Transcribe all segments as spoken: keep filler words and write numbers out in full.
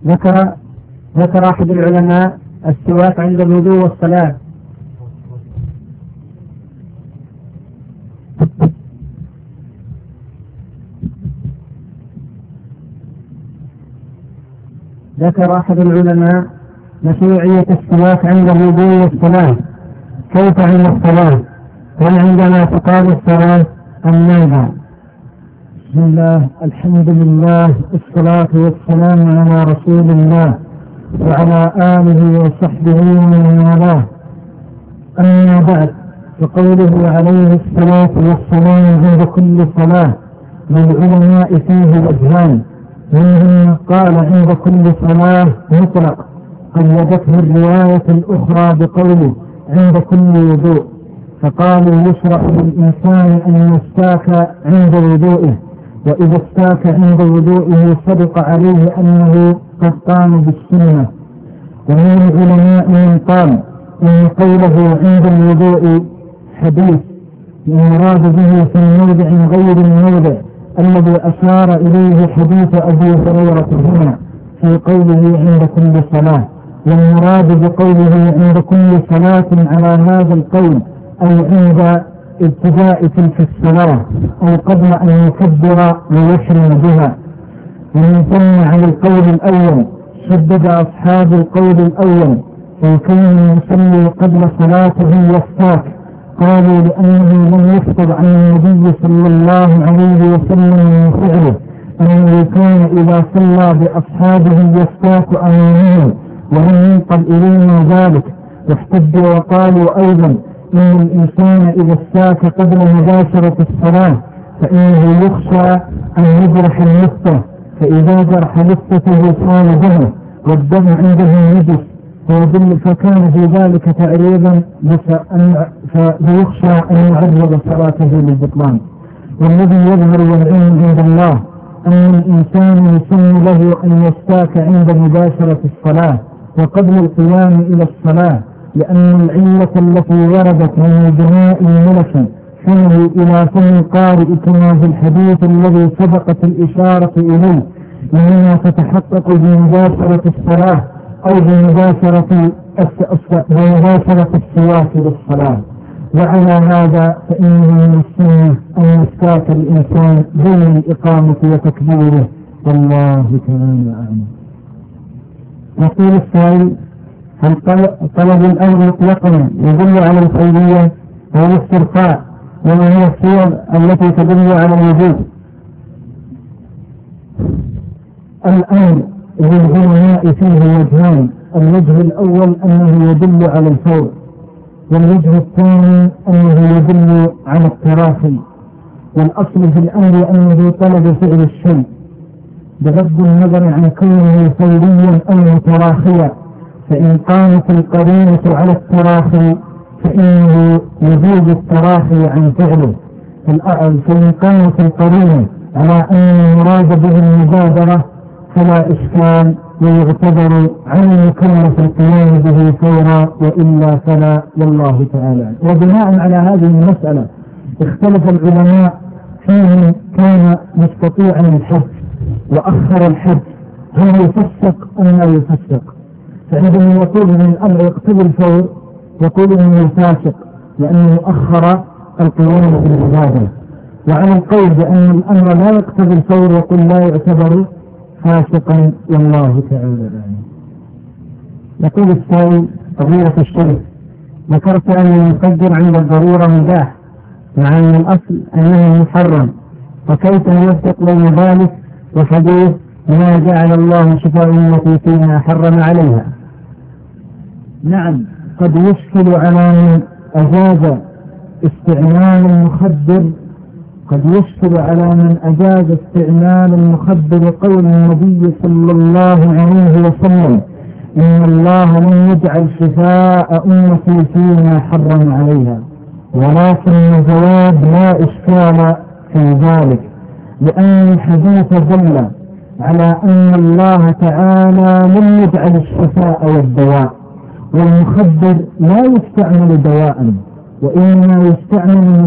ذكر ذكر أحد العلماء السواك عند الوضوء والصلاة. ذكر أحد العلماء مشروعية السواك عند الوضوء والصلاة. كيف عند الصلاة؟ هل عندما تقام الصلاة أم ماذا؟ بسم الله، الحمد لله، الصلاة والسلام على رسول الله وعلى آله وصحبه ومن والاه. أما بعد، فقوله عليه الصلاة والسلام عند كل صلاة للعلماء فيه وجهان، منهم قال عند كل صلاة مطلق، قيدته الرواية الأخرى بقوله عند كل وضوء، فقالوا يشرع للإنسان أن يستاك عند وضوئه، وإذا استاك عند وضوئه صدق عليه أنه قد قام بالسنة. ومن العلماء من قال إن قوله عند الوضوء حديث يراد به في موضع غير الموضع الذي أشار إليه حديث أبي هريرة هنا في قوله عند كل صلاة، والمراد بقوله عند كل صلاة على هذا القول أي عند ابتداء تلك الصلاة أو قبل أن يكبر ويحرم بها. ومن ثم على القول الأول شدد أصحاب القول الأول في كون يصلي قبل صلاته يستاك، قالوا لأنه لم يخطب عن النبي صلى الله عليه وسلم من فعله أنه كان إذا صلى بأصحابه يستاك أمامه ولم ينقل إلينا ذلك. واحتجوا وقالوا أيضا إن الإنسان إذا استاك قبل مباشرة الصلاة فإنه يخشى أن يجرح اللثة، فإذا جرح لثته صار دمه والدم عنده نجس فيدل، فكان في ذلك تعريضا فيخشى أن يعرض صلاته للبطلان. والذي يظهر والعلم عند الله أن الإنسان يسن له أن يستاك عند مباشرة الصلاة وقبل القيام إلى الصلاة، لأن العلة التي وردت من بناء الملك حمل إلى فم القارئ كما في الحديث الذي سبقت الإشارة إليه، لما تتحقق بمباشرة الصلاة أو بمباشرة بمباشرة السواك للصلاة. وعلى هذا فإنه من السنة أن يستاك الإنسان بين الإقامة وتكبيره، والله تعالى أعلم. يقول السائل: هل طلب الأمر مطلقا يدل على الخيرية أو الاسترخاء؟ وما هي الصور التي تدل على الوجود؟ الأمر للعلماء فيه وجهان: الوجه الأول أنه يدل على الفور، والوجه الثاني أنه يدل على التراخي. والأصل في الأمر أنه طلب فعل الشيء بغض النظر عن كونه فوريا أو متراخيا، فإن قامت القرينة على التراخي فإنه يجوز التراخي عن فعله، فإن قامت القرينة على أن المراد به المبادرة فلا إشكال ويعتبر عن المكلف القيام به فورا، وإلا فلا، والله تعالى. وبناء على هذه المسألة اختلف العلماء فيه كان مستطيعا الحج وأخر الحج هل يفسق أم لا يفسق؟ فعندما يقول من الأمر يقتضي الفور يقول انه فاسق لأنه أخر القيام بالعبادة، وعلى القول بأن الأمر لا يقتضي الفور يقول لا يعتبر فاسقا، والله تعالى. يقول السائل: قضية الشرك، ذكرت أن المقدر عند الضرورة مباح مع أن الأصل أنه محرم، فكيف يوفق بين ذلك وحديث ما جعل الله شفاء أمتي فيما حرم عليها؟ نعم، قد يشكل على من أجاز استعمال المخدر قد يشكل على من أجاز استعمال المخدر قول النبي صلى الله عليه وسلم: إن الله لم يجعل شفاء أمتي فيما حرم عليها. ولكن الجواب لا إشكال في ذلك، لأن الحديث دل على أن الله تعالى لم يجعل الشفاء والدواء، والمخدر لا يستعمل دواء، وإنما يستعمل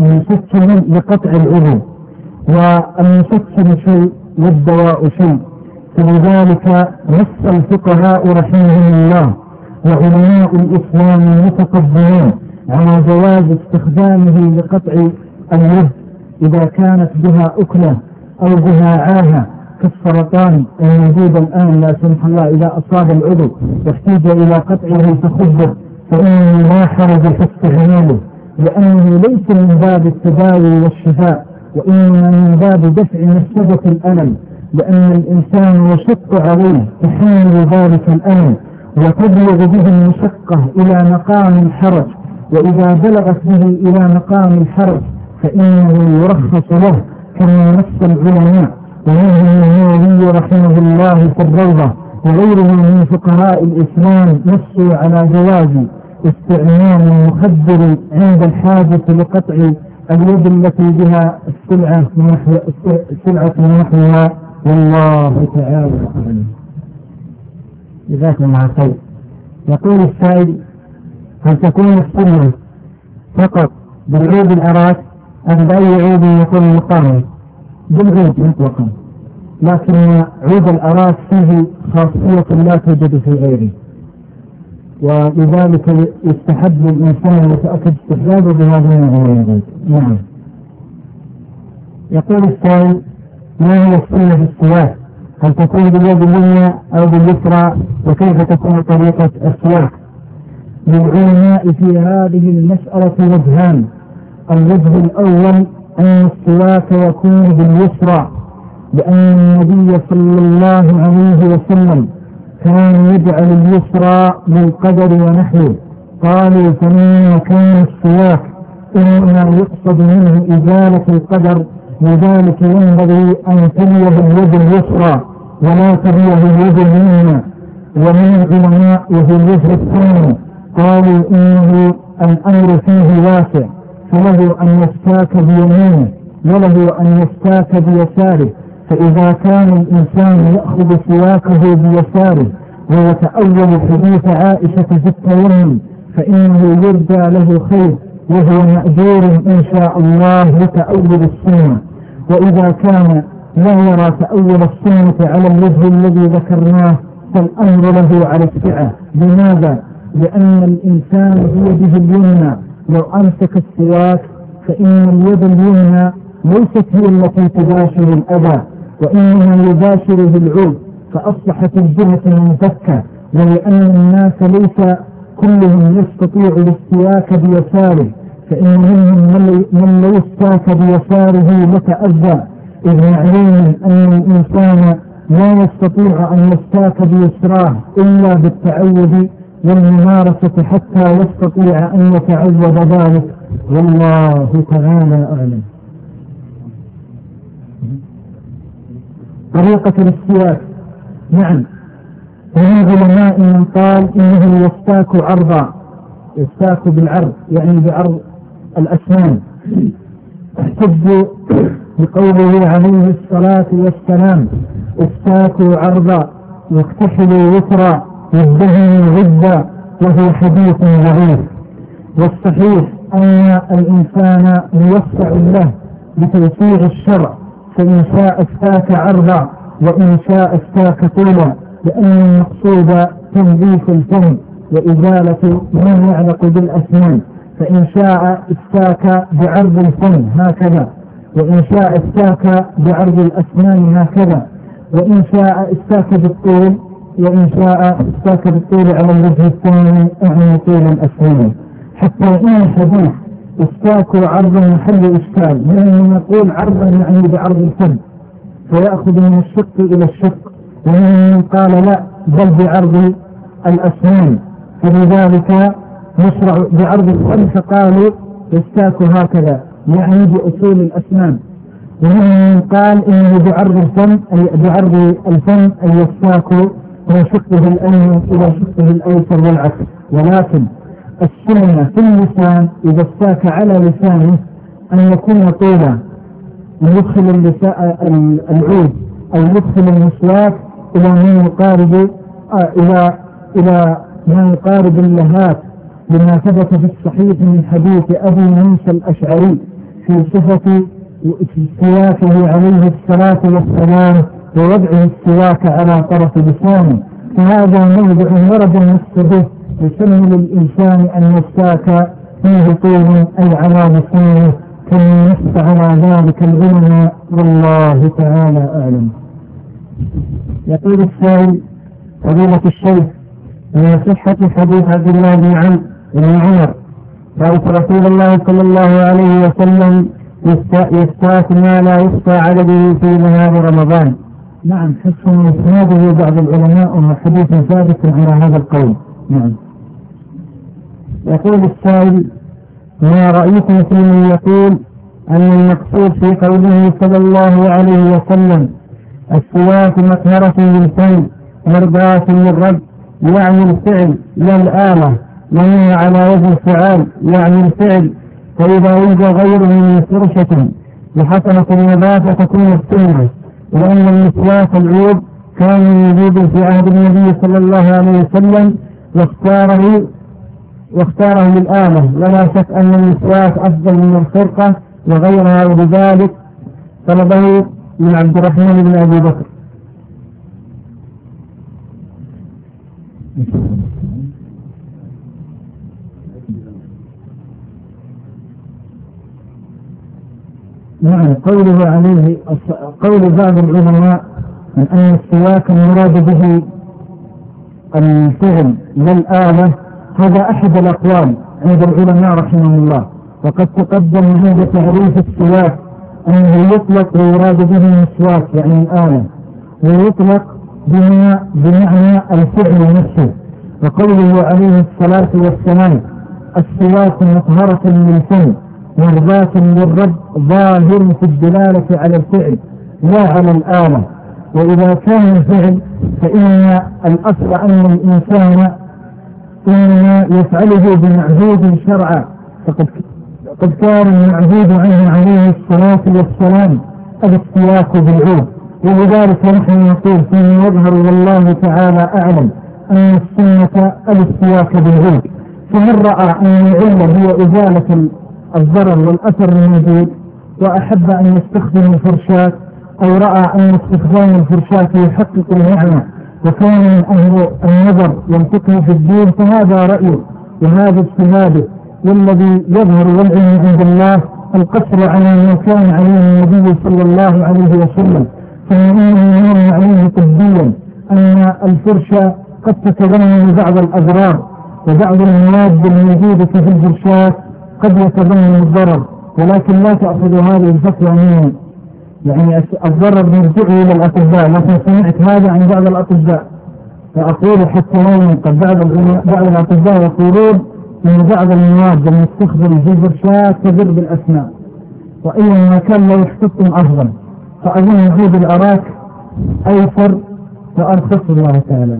مسكنا لقطع العضو، والمسكن شيء والدواء شيء، فلذلك نص الفقهاء رحمهم الله وعلماء الإسلام المتقدمين على جواز استخدامه لقطع اليد إذا كانت بها أكلة أو بها عاهة كالسرطان الموجود الآن لا سمح الله إذا أصاب العضو واحتاج إلى قطعه فخذه، فإنه لا حرج في استعماله، لأنه ليس من باب التداوي والشفاء وإنما من باب دفع مفسدة الألم، لأن الإنسان يشق عليه تحمل ذلك الألم وتبلغ به المشقة إلى مقام الحرج، وإذا بلغت به إلى مقام الحرج فإنه يرخص له كما نص العلماء ومنهم النووي رحمه الله في الروضة وغيره من فقهاء الإسلام نصوا على جواز استعمال المخدر عند الحاجة لقطع اليد التي بها السلعة من نحو السلعة من نحوها، والله تعالى أعلم. جزاكم الله خير. يقول السائل: هل تكون السنة فقط بالعود الأراك أم بأي عود يكون مقارن؟ بالعود مطلقا، لكن عود الأراك فيه خاصية لا توجد في غيره، ولذلك يستحب للإنسان يتأكد استحبابه بهذا النوع. نعم. يقول السائل: ما هي السنة في السواك؟ هل تكون باليد اليمنى أو باليسرى؟ وكيف تكون طريقة السواك؟ للعلماء في هذه المسألة وجهان: الوجه الأول أن السواك يكون باليسرى، لأن النبي صلى الله عليه وسلم كان يجعل اليسرى للقدر ونحوه، قالوا فمما كان السواك إنما يقصد منه إزالة القدر، لذلك ينبغي أن تلي باليد اليسرى ولا تلي باليد اليمنى. ومن العلماء وفي الوجه الثاني قالوا إنه الأمر فيه واسع، فله أن يستاك بيمينه وله أن يستاك بيساره، فإذا كان الإنسان يأخذ سواكه بيساره ويتأول حديث عائشة في التيمم فإنه يرجى له خير وهو مأجور إن شاء الله لتأول السنة. وإذا كان لا يرى تأول السنة على الوجه الذي ذكرناه فالأمر له على السعة. لماذا؟ لأن الإنسان بيده اليمنى لو أمسك السواك فإن اليد اليمنى ليست هي التي تباشر الأذى وإنما يباشره العود، فأصبحت الجهة منفكة، ولأن الناس ليس كلهم يستطيع الاستواك بيساره، فإن منهم من لو استاك بيساره لتأذى، إذ معلوم أن الإنسان لا يستطيع أن يستاك بيسراه إلا بالتعود والممارسة حتى يستطيع أن يتعود ذلك، والله تعالى أعلم. طريقة الاستواك: نعم، ومن علماء من قال إنه يستاك عرضا، يستاك بالعرض يعني بعرض الأسنان، احتج بقوله عليه الصلاة والسلام: استاكوا عرضا واكتحلوا وترا وازدهنوا غدا، وهو حديث ضعيف. والصحيح أن الإنسان موسع له بتوسيع الشرع، فإن شاء استاك عرضا وإن شاء استاك طولا، لأن المقصود تنظيف الفم وإزالة ما يعلق بالأسنان، فإن شاء استاك بعرض الفم هكذا، وإن شاء استاك بعرض الأسنان هكذا، وإن شاء استاك بالطول، وإن شاء استاك بالطول على الوجه الثاني أعني طول الأسنان. حتى إن الحديث استاكوا عرضا محل إشكال، لأنه نقول عرضا يعني بعرض الفم فيأخذ من الشق إلى الشق، ومن قال لا بل بعرض الأسنان، فلذلك نشرع بعرض الفم، فقالوا يستاكوا هكذا يعني بأصول الأسنان. ومن قال إنه بعرض الفم أي بعرض الفم أي يستاكوا من شقه الأيمن إلى شقه الأيسر والعكس. ولكن السنة في اللسان إذا استاك على لسانه أن يكون طولا، يدخل العود أو يدخل المسواك إلى ما يقارب آه إلى إلى ما يقارب اللهات، لما ثبت في الصحيح من حديث أبي موسى الأشعري في صفة استواكه عليه الصلاة والسلام ووضعه السواك على طرف لسانه، فهذا موضع ورد النص به يسمى للإنسان أن يستاك فيه طول أي على لسانه، كما نص على ذلك العلماء والله تعالى أعلم. يقول السائل: فضيلة الشيخ، من صحة حديث عبد الله بن عمرو بن عمر رأيت رسول الله صلى الله عليه وسلم يستاك ما لا يخفى عدده في نهار رمضان؟ نعم، حسن إسناده بعض العلماء وحديث ثابت على هذا القول. نعم. يقول السائل: ما رأيكم في من يقول أن المقصود في قوله صلى الله عليه وسلم السواك مطهرة للفم مرضاة للرب، يعني الفعل لا الآلة، وهي على وجه الفعال يعني الفعل، فإذا وجد غيره من فرشة وحصلت النظافة تكون السنة، لأن المسواك العود كان موجود في عهد النبي صلى الله عليه وسلم واختاره واختاره للآلة، ولا شك أن المسواك أفضل من الخرقة وغيرها، ولذلك طلبه من عبد الرحمن بن أبي بكر. نعم. قوله عليه قول بعض العلماء من أن السواك المراد به الفعل للآلة، هذا أحد الأقوال عند العلماء رحمه الله، وقد تقدم عند تعريف السواك أنه يطلق ويراد به المسواك يعني الآلة، ويطلق بمعنى الفعل نفسه. وقوله عليه الصلاة والسلام السواك مطهرة للفم مرضاة للرب ظاهر في الدلالة على الفعل لا على الآلة. وإذا كان الفعل فإن الأصل أن الإنسان إنما يفعله بمعهود شرعا، فقد قد كان المعهود عنه عليه الصلاة والسلام الاستواك بالعود، ولذلك نحن نقول فيما يظهر والله تعالى أعلم أن السنة الاستواك بالعود. فمن رأى أن العلة هي إزالة الضرر والأثر الموجود وأحب أن يستخدم الفرشاة، أو رأى أن استخدام الفرشاة يحقق المعنى وكان من أهل النظر والفقه في الدين، فهذا رأيه وهذا اجتهاده، والذي يظهر والعلم عند الله القصر على ما كان عليه النبي صلى الله عليه وسلم. فإنه يرى عليه طبيا أن الفرشة قد تتضمن بعض الأضرار، وبعض المواد الموجودة في الفرشاة قد يتضمن الضرر، ولكن لا تأخذ هذه الفتوى منه، يعني الضرر يرجعه إلى الأطباء، لكن سمعت هذا عن بعض الأطباء، فأقول حتى لا ينقل بعض الأطباء يقولون أن بعض المواد المستخدمة في الفرشاة تضر بالأسنان، وأيا ما كان لا يحتكم أفضل، فأظن وجود الأراك أيسر وأرخص الله تعالى.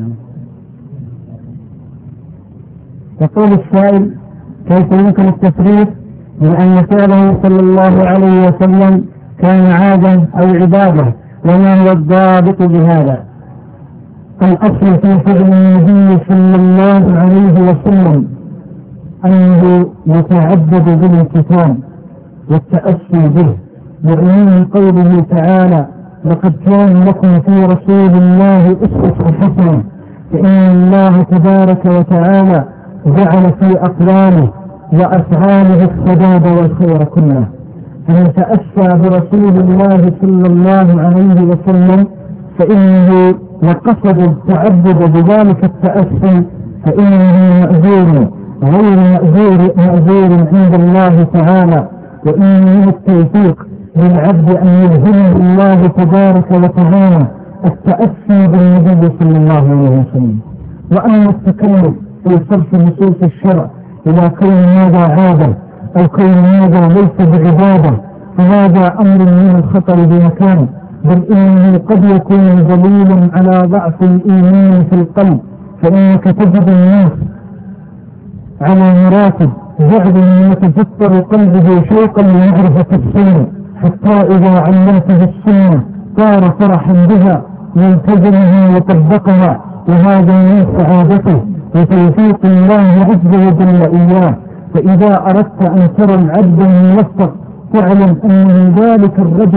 يقول السائل: كيف يمكن التفريق من أن فعله صلى الله عليه وسلم كان عادة أو عبادة، وما هو الضابط بهذا؟ الأصل في فعل النبي صلى الله عليه وسلم أنه يتعبد بالامتثال والتأسي به، وعموم قوله تعالى: لقد كان لكم في رسول الله أسوة حسنة، فإن الله تبارك وتعالى جعل في أقواله وأفعاله السداد والخير كله. فمن تأسى برسول الله صلى الله عليه وسلم فإنه وقصد التعبد بذلك التأسي فإنه مأجور غير مأجور مأجور عند الله تعالى، وإن من التوفيق للعبد أن يلهمه الله تبارك وتعالى التأسي بالنبي صلى الله عليه وسلم. وأما التكلف في صرف نصوص الشرع إلى كون هذا عادة أو كون هذا ليس بعبادة فهذا أمر من الخطر بمكان، بل إنه قد يكون دليلا على ضعف الإيمان في القلب، فإنك تجد الناس على مراتب بعد من يتفطر قلبه شوقا لمعرفة السنة، حتى إذا علمته السنة صار فرحا بها يلتزمها وطبقها، وهذا من سعادته وتوفيق الله عز وجل إياه. فإذا أردت أن ترى العبد الموفق فاعلم أن ذلك الرجل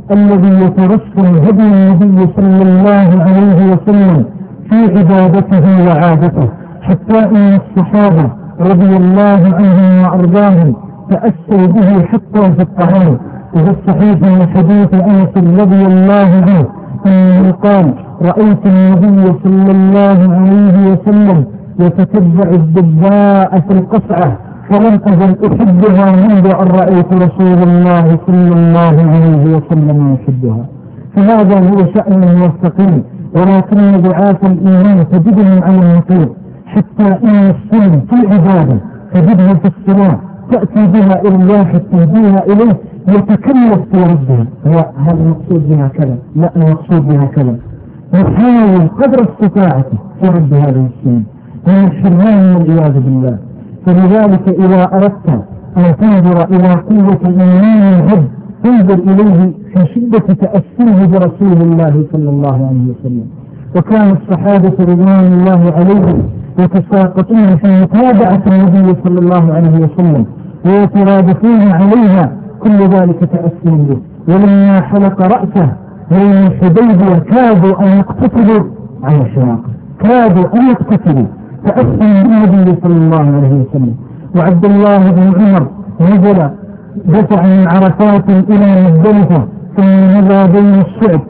الذي يترسم هدي النبي صلى الله عليه وسلم في عبادته وعادته، حتى ان الصحابة رضي الله عنهم وارضاهم تأسوا به حتى في الطعام. وفي الصحيح من حديث انس رضي الله عنه انه قال: رأيت النبي صلى الله عليه وسلم يتتبع الدباء في القصعة فلم أزل أحبها منذ أن رأيت رسول الله صلى الله عليه وسلم يحبها. فهذا هو شأن الموفقين، ولكن ضعاف الإيمان تجدهم على النقيض، حتى إن السنة في العبادة تجدها في الصلاة تأتي بها إلى الله حتى تهديها إليه يتكلف في ربها. هذا المقصود بها كذا، لا المقصود بها كذا، يحاول قدر استطاعته في رب هذه السنة من الحرمان والعياذ بالله. فلذلك إذا أردت أن تنظر إلى قوة إيمان العبد تنظر إليه في شدة تأثره برسول الله صلى الله عليه وسلم. وكان الصحابة رضوان الله عليهم يتساقطون في متابعة النبي صلى الله عليه وسلم ويترادفون عليها، كل ذلك تأثر به. ولما حلق رأسه يوم الحديبية كادوا أن يقتتلوا على الشراقة، كادوا أن يقتتلوا تأثر بالنبي صلى الله عليه وسلم. وعبد الله بن عمر نزل دفع من عرفات إلى مزدلفة ثم مضى بين الشعب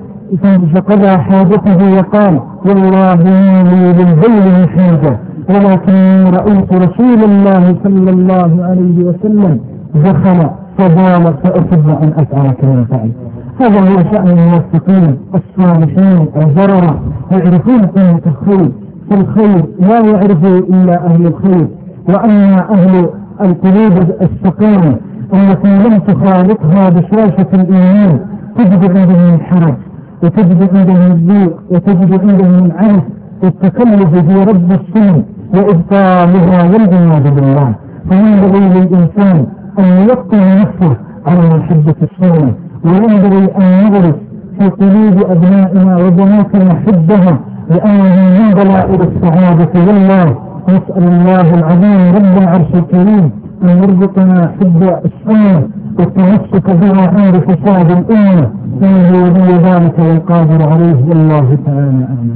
فقضى حاجته وقال: والله ما لي بالبيل من حاجة، ولكن رأيت رسول الله صلى الله عليه وسلم دخل فبال فأحب أن أفعل كما فعل. هذا هو شأن الموفقين الصالحين البررة، يعرفون قيمة الخير، فالخير لا يعرفه إلا أهل الخير. وأما أهل القلوب السقيمة التي لم تخالطها بشاشة الإيمان تجد عندهم الحرج، وتجد عندهم الذوق، وتجد عندهم العنف والتكلف في رب السنة وإبطالها والعياذ بالله. فينبغي للإنسان أن يوطن نفسه على محبة السنة، وينبغي أن نغرس في قلوب أبنائنا وبناتنا حبها، لأنه من دلائل السعادة والله. نسأل الله العظيم رب العرش الكريم أن يرزقنا حب السنة والتمسك بها عند فساد الأمة، إنه ولي ذلك والقادر عليه، والله تعالى أعلم.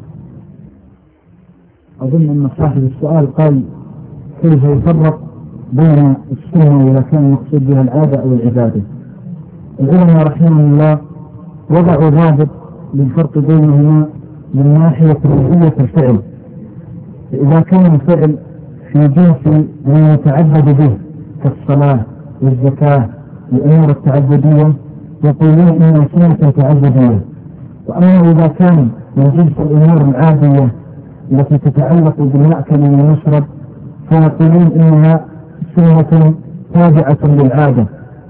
أظن أن صاحب السؤال قال: كيف يفرق بين السنة إذا كان المقصود بها العادة أو العبادة؟ العلماء رحمه الله وضعوا ضابط للفرق بينهما من ناحية روحية الفعل. إذا كان الفعل في جنس ما يتعبد به كالصلاة والزكاة والأمور التعبدية يقولون إنها سنة تعبدية. وأما إذا كان من جنس الأمور العادية التي تتعلق بالمأكل والمشرب فيقولون إنها سنة تابعة للعادة.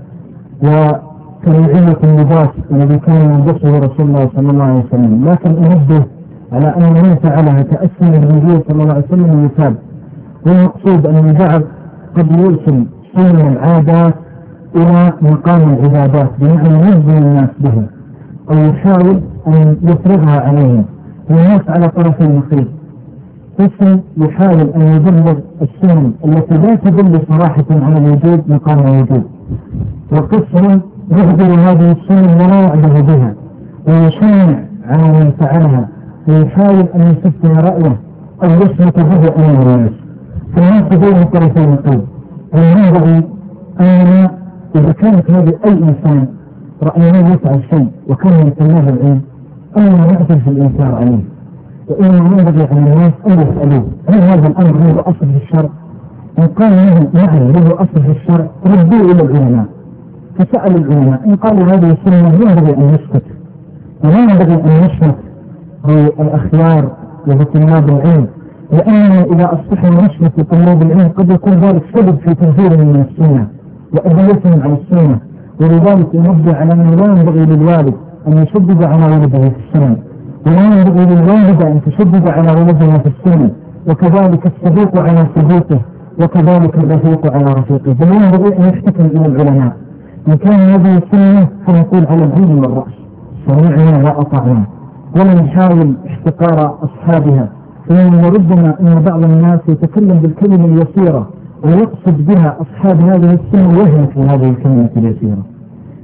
وكنوعية اللباس الذي كان يلبسه رسول الله صلى الله عليه وسلم، لكن أنبه على أن من فعلها تأثر بالنبي صلى الله عليه وسلم يتاب. والمقصود أن البعض قد يرسل سنن العادات إلى مقام العبادات بمعنى يجزي الناس بها أو يحاول أن يفرغها عليهم. والناس على طرف النقيض، قسم يحاول أن يبلغ السنن التي لا تدل صراحة على الوجود مقام الوجود، وقسم يهدر هذه السنن ولا يعبه بها ويشنع على من فعلها ويحاول أن يسفه رأيه أو يثبت به أمام الناس. فالناس بين طرفين النقيض. وينبغي أننا إذا كانت هذه أي إنسان رأيناه يفعل شيء وكان يتناه العلم أننا نعترف في الإنكار عليه، وإننا ينبغي على الناس أن يسألوه: هل هذا الأمر له أصل في الشرع؟ إن قال له نعم له أصل في الشرع ردوه إلى العلماء، فسأل العلماء. إن قالوا هذه السنة ينبغي أن يسكت، ولا ينبغي أن نشمت بالأخيار وبطلاب العلم، لأننا إذا أصبحنا نشمت بطلاب العلم قد يكون ذلك سبب في تنفيرهم من السنة وأذيتهم على السنة. ولذلك ينبه على أنه لا ينبغي للوالد أن يشدد على ولده في السنة، ولا ينبغي للوالدة أن تشدد على ولدها في السنة، وكذلك الصديق على صديقه، وكذلك الرفيق على رفيقه. بل ينبغي أن يحتكم إلى العلماء. إن كان هذه السنة فنقول على العين والرأس سمعنا وأطعنا، ولا نحاول احتقار أصحابها. فإن ربما أن بعض الناس يتكلم بالكلمة اليسيرة ويقصد بها أصحاب هذه السنة ويهلك في هذه الكلمة اليسيرة،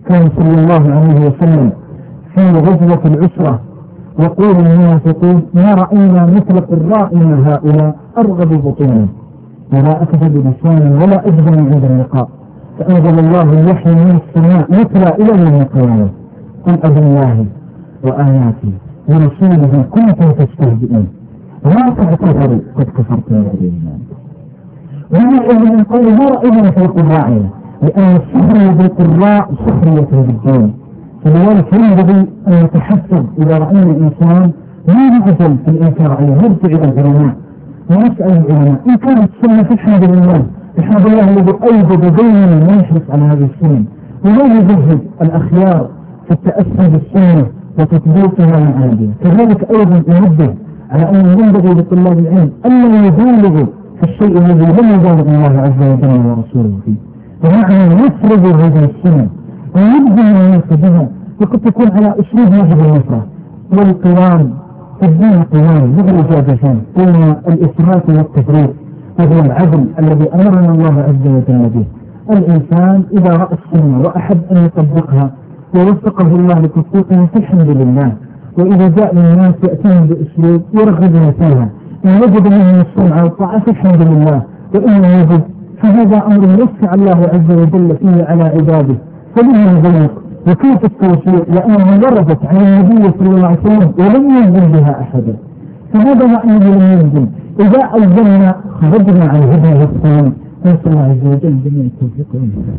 كان صلى الله عليه وسلم في غزوة العسرة يقول المنافقون ما رأينا مثل قرائنا هؤلاء أرغب بطونا ولا أكذب لسانا ولا أجبن عند اللقاء، فأنزل الله الوحي من السماء يتلى إلى يوم القيامة قل أبالله وآياته ورسوله كنتم تستهزئون ولا تعتذروا قد كفرتم بعد الإيمان. ومن من قول ما رأينا في قراءنا، لأن السخرية بالقراء سخرية بالدين، فلذلك ينبغي أن يتحسب إذا رأينا إنسان ما نعجل في الإنكار عليه، نرجع إلى العلماء ونسأل العلماء إن كانت السنة فاحمد لله، احمد الله الذي أوجد دائما ما يحرص على هذه السنة ولا يجهد الأخيار في التأسي بالسنة وتطبيقها ومعادها. كذلك أيضا ينبه على أن ينبغي لطلاب العلم ألا يبالغوا في الشيء الذي لم يبالغ الله عز وجل ورسوله فيه، ومعنى يفرض هذه السنة ويلزم الناس بها، وقد تكون على أسلوب يجب النصرة والقوام الدين قوام بالإجابتين بين الإسراف والتفريط، وهو العدل الذي أمرنا الله عز وجل به. الإنسان إذا رأى السنة وأحب أن يطبقها ووفقه الله لتطبيقها فالحمد لله، وإذا جاء للناس يأتيهم بأسلوب يرغبون فيها، إن وجد منهم السمع والطاعة فالحمد لله، وإن يجد فهذا أمر يوسع الله عز وجل فيه على عباده، فلما يضيق وكيف التوسيع لأنها وردت عن النبي صلى الله عليه وسلم ولم ينزل بها أحدا، فهذا معنى لم ينزل. إذا ألزمنا خرجنا عن هدى الإسلام، نسأل الله عز وجل جميع التوفيق والهداية.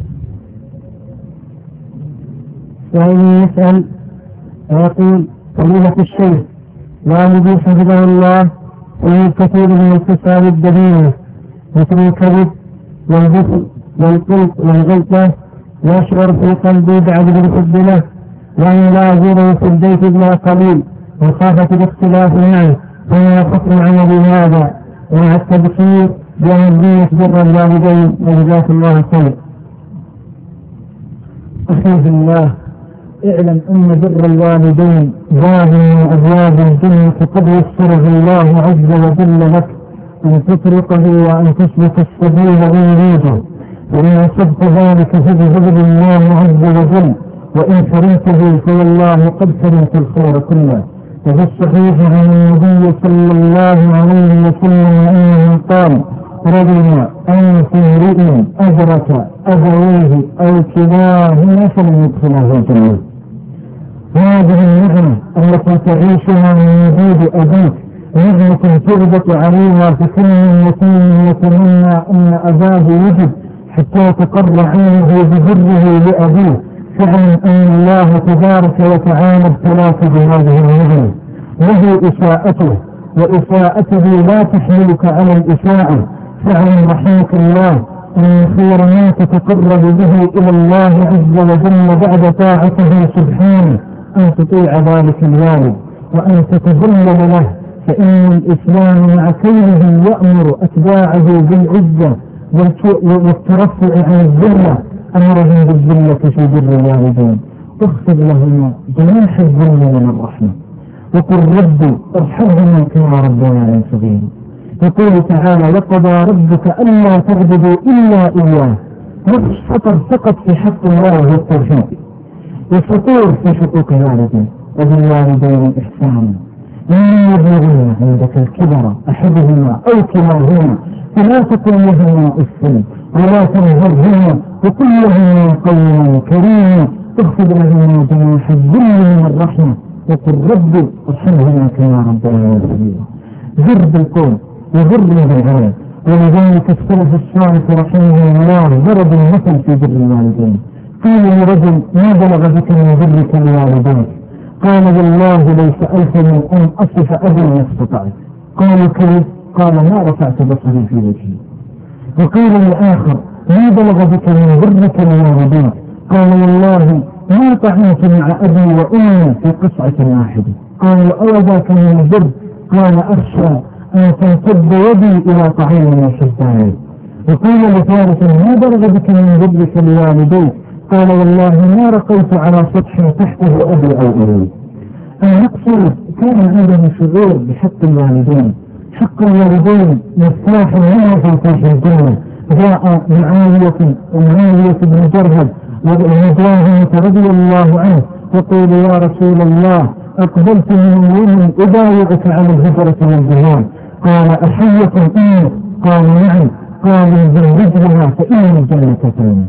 وإن يسأل ويقول فضيلة الشيخ والدي حفظه الله في كثير من الخصال الدليلة مثل الكذب والبخل والقلق والغلطة، يشعر في قلبي بعد الحب له وأن لا أزوره في البيت إلا قليل وخافة الاختلاف معه، فما يخطر العمل بهذا ومع التبصير بأهمية بر الوالدين وجزاك الله خير. أخي في الله، اعلم أن بر الوالدين باب من أبواب الجنة قد يسره الله عز وجل لك أن تطرقه وأن تسلك السبيل ويريده، وإن أصبت ذلك فبفضل الله عز وجل، وإن كرمته فوالله قد كرمت الخير كله. وفي الصحيح عن النبي صلى الله عليه وسلم أنه قال رجل أن في امرئ أدرك أبويه أو كلاهما فلم يدخله الجنة. هذه النعمة التي تعيشها من وجود أبيك نعمة تغبط عليها في كل يتيم يتمنى أن أباه يجد حتى تقر عينه ببره لأبيه. فاعلم أن الله تبارك وتعالى ابتلاك بهذه النعمة، وهو إساءته، وإساءته لا تحملك على الإساءة. فاعلم رحمك الله أن خير ما تتقرب به إلى الله عز وجل بعد طاعته سبحانه أن تطيع ذلك الوالد وأن تتذلل له، فإن الإسلام مع كونه يأمر أتباعه بالعزة والترفع عن الذلة أمرهم بالذلة في بر الوالدين. اخفض لهما جناح الذل من الرحمة وقل ربي ارحمهما كما ربياني صغيرا. يقول تعالى وقضى ربك ألا تعبدوا إلا إياه. نفس سطر فقط في حق الله والتوحيد، وسطور في حقوق الوالدين وبالوالدين إحسانا. إن يبلغن عندك الكبر أحدهما أو كلاهما فلا تقل لهما أف ولا تنهرهما وقل لهما قولا كريما، اخفض لهما جناح الذل من الرحمة وقل ربي ارحمهما كما ربياني صغيرا. زر بالقول وزر بالعمل، ولذلك السلف الصالح رحمه الله ضرب المثل في بر الوالدين. قال لرجل ما بلغ بك من برك الوالدين؟ قال والله ليس ألف من أن أصف أبي ما استطعت. قالوا كيف؟ قال ما رفعت بصري في وجهي. وقيل لآخر ما بلغ بك من برك الوالدين؟ قال والله ما طعمت مع أبي وأمي في قصعة واحدة. قال أوذاك من البر؟ قال أخشى أن تمتد يدي إلى طعام وشربان. وقيل لثالث ما بلغ بك من برك الوالدين؟ قال والله ما رقيت على سطح تحته أبي أو أبي. المقصود كان عندهم شعور بحق الوالدين. حق الوالدين مفتاح لنا في فتح الجنة. جاء معاوية ومعاوية بن جرهد وابن رضي الله عنه يقول يا رسول الله أقبلت من يوم أبايعك على الهجرة والجهاد، قال أحية أمك؟ قال نعم. قال زوجها فإن الجنة ثاني.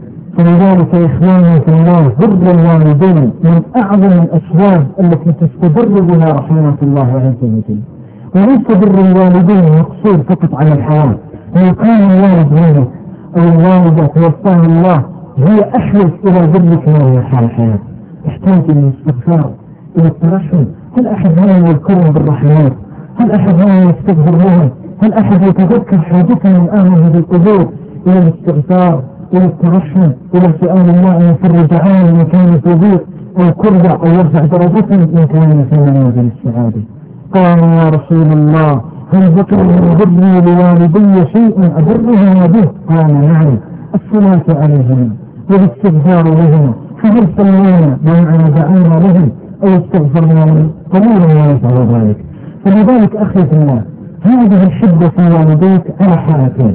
فلذلك يا إخواني في الله بر الوالدين من أعظم الأسباب التي تستبر بها رحمة الله عز وجل، وليس بر الوالدين مقصور فقط على الحياة. لو كان الوالد منك أو الوالدة توفاها الله هي أحرص إلى برك وهي حال الحياة، تحتاج إلى الاستغفار، إلى الترحم. هل أحد منهم يذكرهم بالرحمات؟ هل أحد منهم يستغفر لهم؟ هل أحد يتذكر حاجتهم الآن بالقبور؟ إلى الاستغفار، إلى الترحم، إلى سؤال الله أن يفرج عنهم من كان في ضيق أو كربة أو يرفع درجتهم من كان في منازل السعادة. قال يا رسول الله هل ذكر من بري لوالدي شيء أبرهما به؟ قال نعم، الصلاة عليهما والاستغفار لهما. فهل صلينا بمعنى دعانا لهم أو استغفرنا لهم؟ قليلا ما يفعل ذلك. فلذلك أخي في الله هذه الحبة في والديك على حالتين: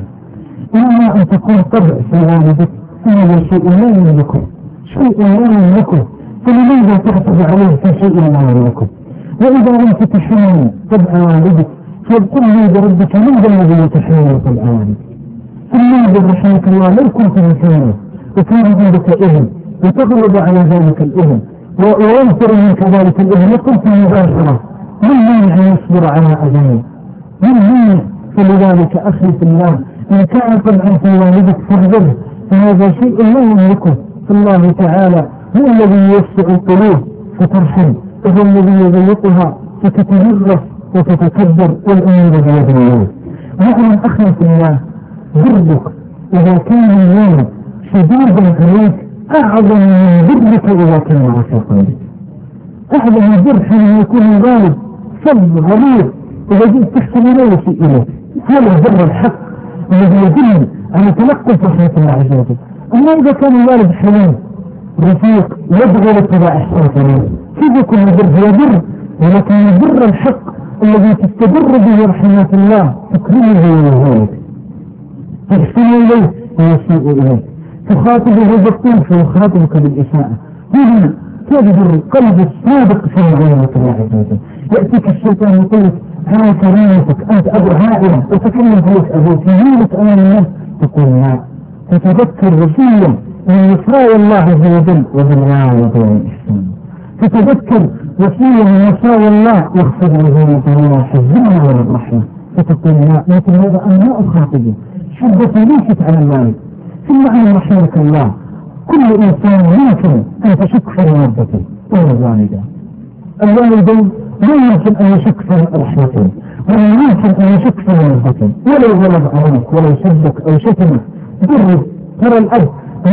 إما أن تكون طبع في والدك هذا شيء لا يملكه، شيء لا يملكه، فلماذا تعتب عليه في شيء لا يملكه؟ وإذا لم تتحمل طبع والدك فقل لي بربك من ذا الذي يتحمل طبع والدك؟ فالناظر رحمك الله لو كنت مكانه وكان عندك إذن وتغلب على ذلك الإذن وينفر منك ذلك الإذن لكنت مباشرة، من مانع أن يصبر على أذنه؟ من مانع؟ فلذلك أخي في الله إن كان طبعا في والدك فاحذره، فهذا شيء لا يملكه. فالله تعالى هو الذي يوسع القلوب فترحم، وهو الذي يضيقها فتتمرس وتتكبر، والأمور بيد الله. واعلم أخي في الله برك إذا كان اليوم شديدا عليك أعظم من برك إذا كان رفيقا بك. أعظم البر حين يكون الغالب صب غليظ إذا جئت تحسن لا يسيء إليك، هذا البر الحق الذي يدل على تلقي رحمة الله عز وجل. أما إذا كان الوالد حليم رفيق يدعو لك إلى إحسان إليه، كيف يكون البر؟ هو بر، ولكن البر الحق الذي تستبر به رحمة الله تكرمه ويهوك، تحسن إليه ويسيء إليه، تخاطبه بالطيف ويخاطبك بالإساءة. هنا تجد القلب الصادق في معاملة الله عز وجل. يأتيك الشيطان يقول لك على كرامتك أنت أبو عائلة وتكلم فيك أبوك يمينك أمام الناس، تقول لا، تتذكر وصية من وصايا الله عز وجل وبالوالدين إحسانا، تتذكر وصية من وصايا الله يغفر له جناح الذل والرحمة، فتقول لا، لكن هذا أنا لا أخاطبه، حدث ليست على الوالد. ثم أنا رحمك الله كل إنسان يمكن أن تشك في مودته والوالدة. الوالدين لا يمكن أن يشك في رحمته، ولا يمكن أن يشك في مودته، ولو غلب عليك ولو سبك أو شتمك. جرب ترى الأب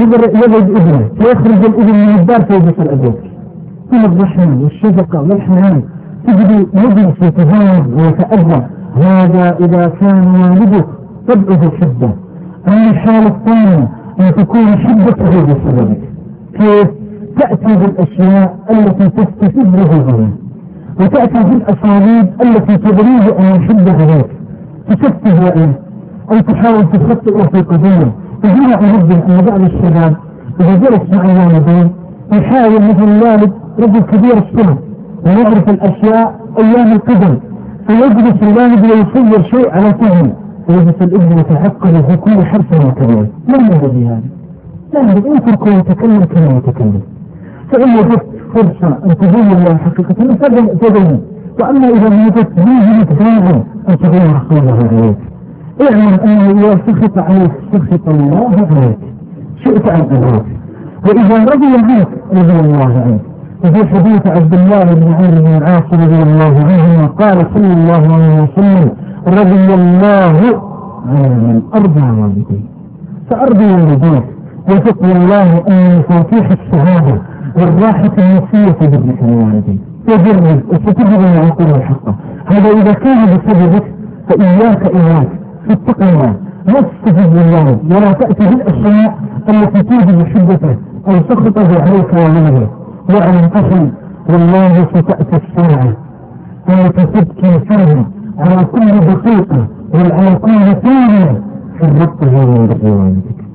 يجد ابنه فيخرج الابن من الدار فيجلس الأبوك من الرحمة والشفقة والحنان، تجد يجلس يتهاوى ويتأذى. هذا إذا كان والدك تبعد الحبة. أما الحالة الثانية أن تكون حبته بسببك، كيف؟ تأتي بالأشياء التي تستفزه بها، وتأتي بالأساليب التي تدريه أن يحب عليك، تسفه عليه أو تحاول تخطئه في قضية. وهنا أنبه أن بعض الشباب إذا جلس مع الوالدين يحاول مثل الوالد رجل كبير السن ويعرف الأشياء أيام القدم، فيجلس الوالد ويصور شيء على فهمه، ويجلس الابن يتعقل في كل حرف وكلمة. لا ينبغي هذا، لا ينبغي أن تكون يتكلم كما يتكلم، فإن وجدت فرصة أن تبين الله حقيقة تبين. وأما إذا ما وجدت ما تفاعل أن تبين رسوله عليك، اعلم أنه إذا سخط عليك سخط الله عليك، شئت أن أراك، وإذا رضي عنك رضي الله عنك. وفي حديث عبد الله بن عمرو بن العاص رضي الله عنهما قال صلى الله عليه وسلم رضي الله عن من أرضى والديه، فأرضي والديك وتقوى الله أن مفاتيح السعادة والراحة النفسية برك الوالدين. وجرب وستجد ما يقول الحق. هذا إذا كان بسببك فإياك إياك فاتق الله، لا تستفيد بالله ولا تأتي بالأشياء التي توجد حبته أو سخطه عليك وعليه. واعلم أخي والله ستأتي الساعة التي تبكي فيها على كل دقيقة وعلى كل ثانية في الربط والدك.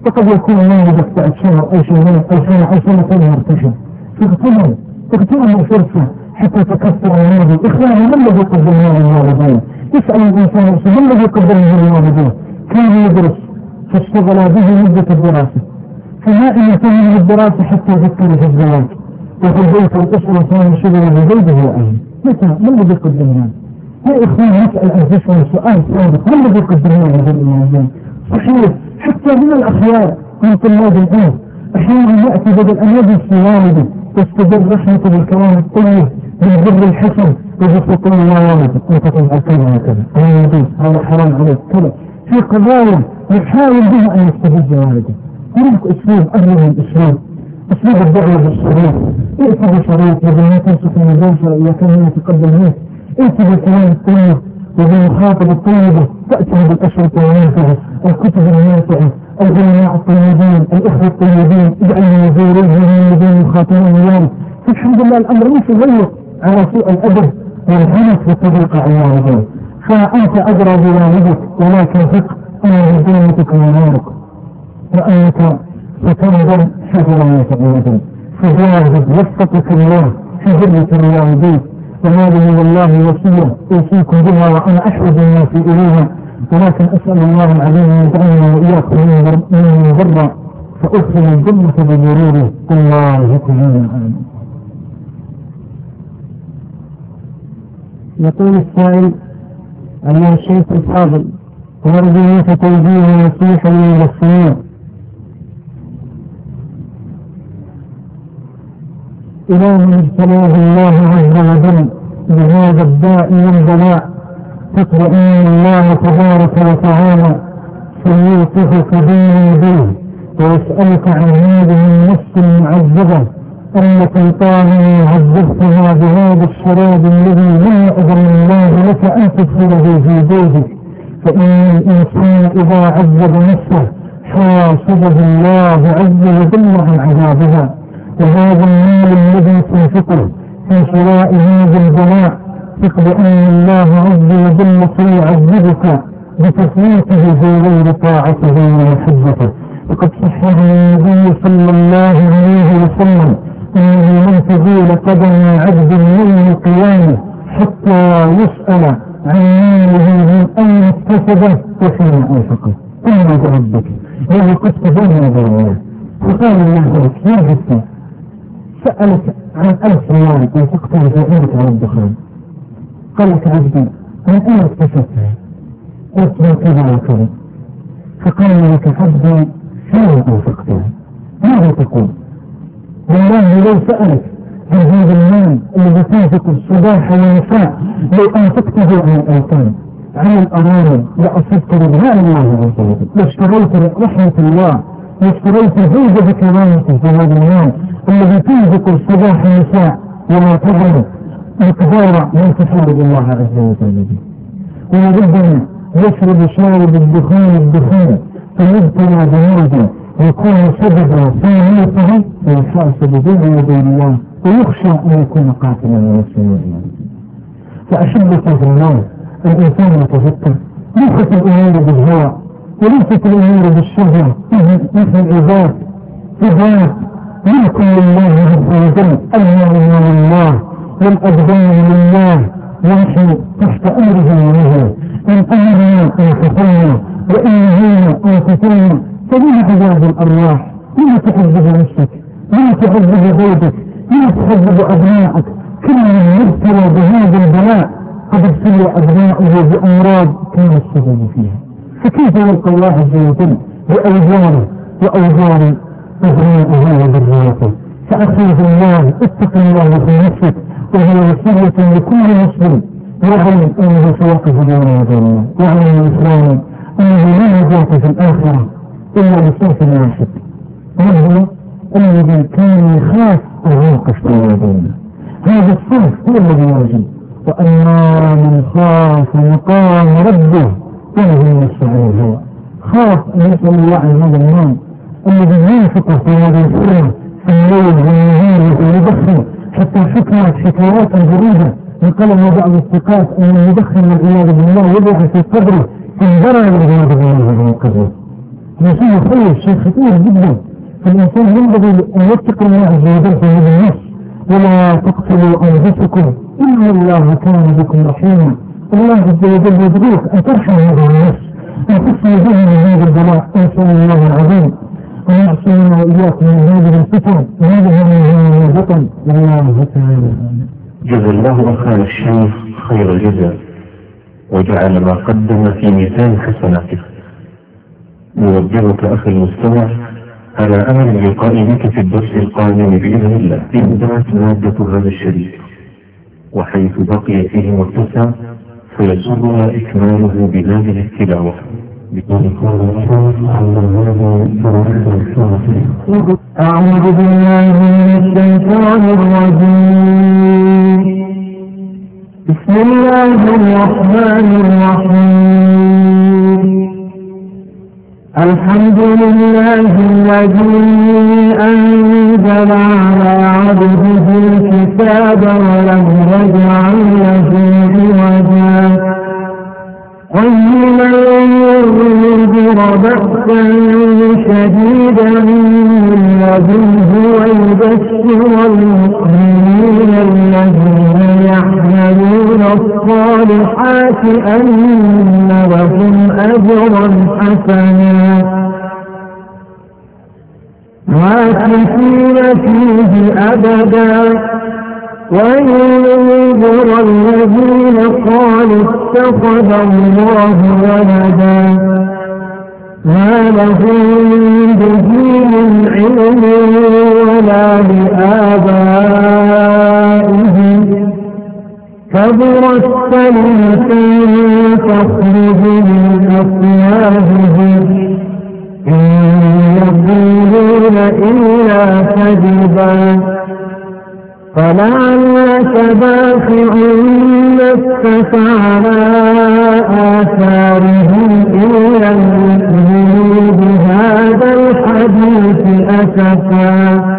وقد يكون موجودك بعد شهر أو شهرين أو سنة أو سنتين يرتشد. فاغتنم اغتنم الفرصة حتى تكثر الماضي. إخواني ما الذي قدمناه الوالدين؟ يسأل الإنسان ما الذي قدمه الوالدين؟ كان يدرس فاشتغل به مدة الدراسة، فما إن يتم الدراسة حتى يذكر في الزواج، وفي البيت الأسرة كان شغل بزوجه وأهله. متى؟ ما الذي قدمناه؟ يا إخوان نسأل أنفسنا سؤال صادق، ما الذي قدمناه هذا الإنسان؟ صحيح حتى من الأخيار من طلاب العلم أحيانا يأتي بدل أن يجلس والده تستدر رحمته بالكلام الطيب بالبر الحسن وبسطول يا والد أنت تفعل كذا وكذا، أنا يجوز هذا حرام عليك كذا، في قضايا يحاول بها أن يستفيد والده. هناك أسلوب أهل من الأسلوب، أسلوب الدعوة بالشريف. ائتي بشريف وبما تنصف من البشر إذا كان يتقبل منك، ائتي بالكلام الطيب وبالمخاطب الطيبة، تأتي بالأشرطة والمنفعة، الكتب النافعة، العلماء الطيبين، الإخوة الطيبين، اجعلنا يزورون الذين يخاطبون اليوم. فالحمد لله الأمر مش يغير على سوء الأدب والعنف والطريقة على الوالدين. فأنت أدرى بوالدك، ولكن ثق أن جنتك ونارك، وأنك ستنظر حفظا وتعودا. فجاهد وفقك الله في ذرة الوالدين، وهذه والله وصية أوصيكم بها وأنا أحرج الناس إليها. ولكن أسأل الله العظيم أن يجعلنا وإياكم من ضر فأدخل الجنة بمروره. الله تعالى آمين. يقول السائل: أيها الشيخ الفاضل، ونرجو منك توجيه نصيحة للمسلمين إلى من ابتلاه الله عز وجل بهذا الداء والبلاء، تطمئن الله تبارك وتعالى سيوقفك بين يديه ويسألك عن هذه النفس المعذبة التي طالما عذبتها بهذا الشراب الذي لم يأذن الله لك أن تدخله في بيتك. فإن الإنسان إذا عذب نفسه حاسبه الله عز وجل عن عذابها. وهذا المال الذي تنفقه في شراء هذا البلاء ثق بأن الله عز وجل سيعذبك بتفويته في غير طاعته ومحبته. وقد صح عن النبي صلى الله عليه وسلم أنه من تزول قدم عبد يوم القيامة حتى يسأل عن ماله من أين اكتسبه وفيما أنفقه. أين بربك وهو قد تبين بالله. فقال الله لك يا جثة سألك عن ألف ريال أنفقتها في عمرك على الدخان، قال لك عبدي من أين اكتسبتها؟ قلت من كذا وكذا. فقال لك عبدي فيما أنفقتها؟ ماذا تقول؟ والله لو سألك عن هذا المال الذي تنفق الصباح والمساء لو أنفقته عن الأيتام عن الأرامل لأصبت رضوان الله عز وجل، لاشتريت رحمة الله، واشتريت زوجة بكرامته في هذا المال الذي تنفق الصباح والمساء ولا تظلم مقدار من تفرض الله عز وجل به. وربما يشرب شارب الدخان الدخان فيبتلى بمرض يكون سببا في موته ويحاسب بين يدي الله ويخشى أن يكون قاتلا لنفسه. فأحبك في الله الإنسان يتذكر ليست الأمور بالهوى وليست الأمور بالشهوة مثل العباد عباد ملك لله عز وجل، المال لله والأبدان لله ونحن تحت أمره ونهيه. إن أمرنا أن تفعلنا وإن نهينا أن تفعلنا فلما عذاب الأرواح؟ لما تعذب نفسك؟ لما تعذب زوجك؟ لما تعذب أبنائك؟ كل من يبتلى بهذا البلاء قد ابتلى أبنائه بأمراض كان السبب فيها، فكيف يلقى الله عز وجل بأوزاره وأوزار أبنائه وذريته؟ فأخي في الله اتق الله في نفسك، وهي وصية لكل مسلم يعلم أنه سيقف بين يدي الله، يعلم الإسلام أنه لا نجاة في الآخرة إلا بصنف واحد، وهو الذي كان يخاف أن يوقف بين يدينا. هذا الصنف هو الذي يرجو. وأما من خاف مقام ربه فله يسعى الهوى. خاف أن يسأل الله عن هذا المال الذي ينفق في هذه السنة في الليل والنهار ويدخن، حتى حكمت حكايات جديدة نقلنا بعض الثقات أن المدخن والعياذ بالله وضع في قبره في البرع والعياذ بالله من قبره. فيه خير شيء خطير جدا. فالإنسان ينبغي أن يتقي الله عز وجل في هذا النص: ولا تقتلوا أنفسكم إن الله كان بكم رحيما. الله عز وجل يدعوك أن ترحم هذا النص، أن تحسن به من هذا البلاء. نسأل الله العظيم أن يعصمنا وإياكم من هذه الفتن وهذه من الفتن. والله تعالى. جزا الله أخانا الشيخ خير الجزاء وجعل ما قدم في ميزان حسناته. نوجهك أخي المستمع على أمل اللقاء بك في الدرس القادم بإذن الله في بداية مادة هذا الشريف، وحيث بقي فيه متسع فيسرنا إكماله بهذه التلاوة. أعوذ بالله من الشيطان الرجيم. بسم الله الرحمن الرحيم. الحمد لله الذي أنزل على عبده الكتاب ولم يجعل له عوجا قيما لينذر بأسا شديدا من لدنه ويبشر المؤمنين الذين يعملون الصالحات أن لهم أجرا حسنا ماكثين فيه أبدا وينذر الذين قالوا اتخذ الله ولدا ما لهم به من علم ولا لآبائهم كبرت كلمة تخرج من أفواههم إن يقولون إلا كذبا فلعلك باخع نفسك على آثارهم إن لم يؤمنوا بهذا الحديث أسفا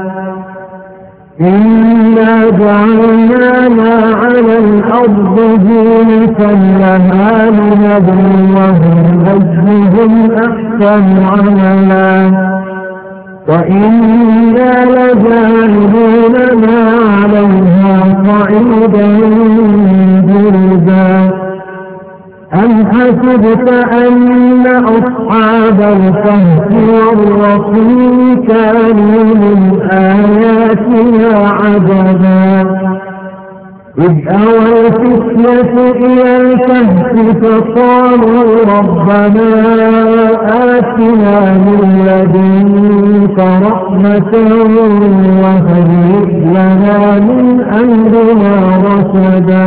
إنا جعلنا ما على الأرض زينة لها لنبلوهم أيهم أحسن عملا وإنا لجاعلون ما عليها صعيدا جرزا أم حسبت أن أصحاب الكهف والرقيم كانوا من آياتنا عجبا إذ أوى الفتية إلى الكهف فقالوا ربنا آتنا من لدنك رحمة وهيئ لنا من أمرنا رشدا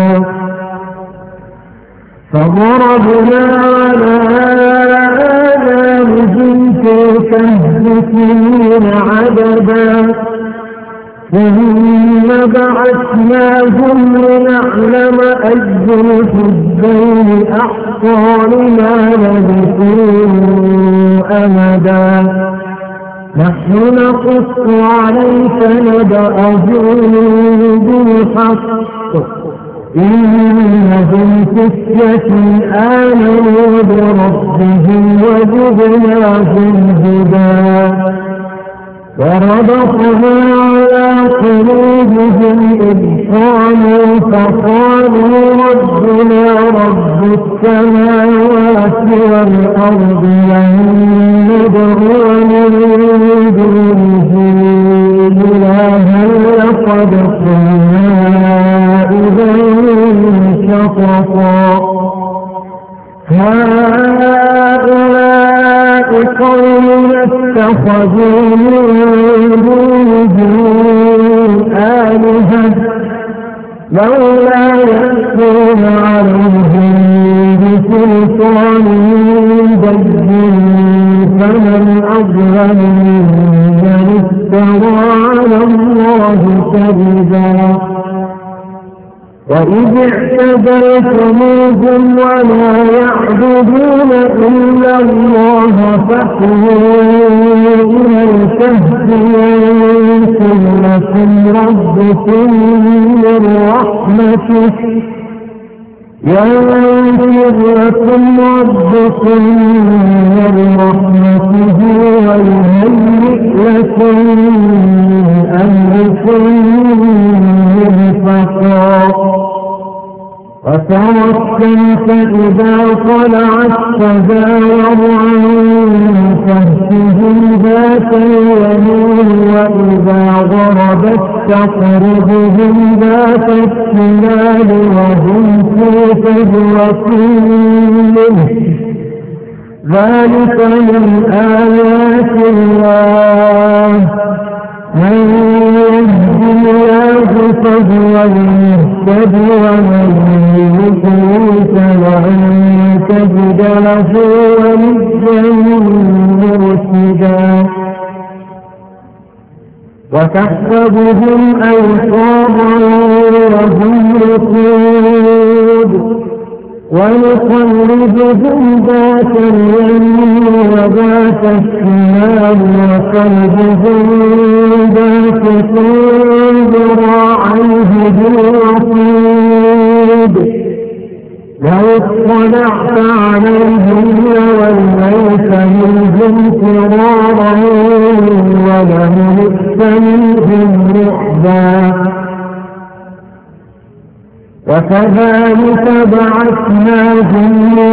فضربنا على آذانهم في الكهف سنين عددا ثم بعثناهم لنعلم أي الحزبين أحصى لما لبثوا أمدا نحن نقص عليك نبأهم بالحق إنهم فتية آمنوا بربهم وزدناهم هدى وربطنا على قلوبهم إذ قاموا فقالوا ربنا رب السماوات والأرض لن ندعو من دونه إلها لقد قلنا إذا شططا هؤلاء قوم اتخذوا من دونه آلهة لولا يأتون عليهم بسلطان بين فمن أظلم ممن افترى على الله كذبا وإذ اعتزلتموهم ولا يعبدون إلا الله فأووا إلى الكهف ينشر لكم ربكم من رحمته ينشر لكم ربكم من رحمته ويهيئ لكم من أمركم مرفقا وترى الشمس إذا طلعت تزاور عن كهفهم ذات اليمين وإذا غربت تقرضهم ذات الشمال وهم في فجوة منه ذلك من آيات الله من يهد الله فهو المهتد ومن يضلل فلن تجد له وليا مرشدا وتحسبهم أيقاظا وهم رقود ونقلبهم ذات اليمين وذات الشمال وقلبهم باسط ذراعيه بالوصيد لو اطلعت عليهم لوليت منهم فرارا ولملئت منهم رعبا وكذلك بعثناهم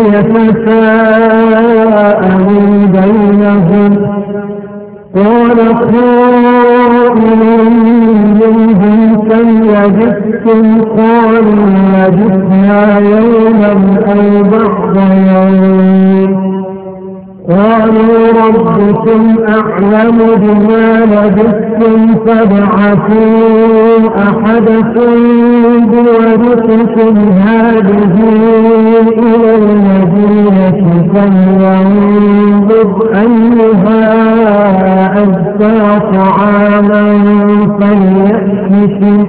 ليتساءلوا بينهم قال قائل منهم كم لبثتم قالوا لبثنا يوما أو بعض يوم قالوا ربكم أعلم بما لبثتم فابعثوا أحدكم بورقكم هذه إلى المدينة فلينظر أيها أزكى طعاما فليأتكم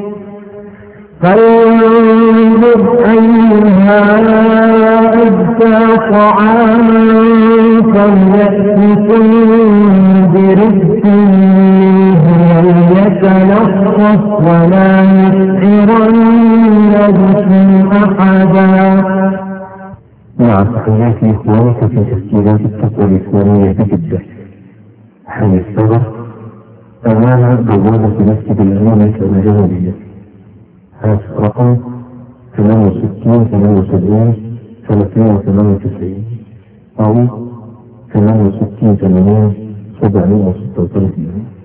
فلينظر أيها أزكى طعاما فليأتكم برزق منه وليتلطف ولا يشعرن بكم أحدا. مع تحيات إخوانك في تسجيلات التقوى الإسلامية في جدة حي الصبر أمام بوابة مسجد الأمينة الجنوبية هاتف رقم ثمانية وستين ثمانية وسبعين ثلاثين وثمانية وتسعين أو ثمانية وستين ثمانين سبعمائة وستة وثلاثين.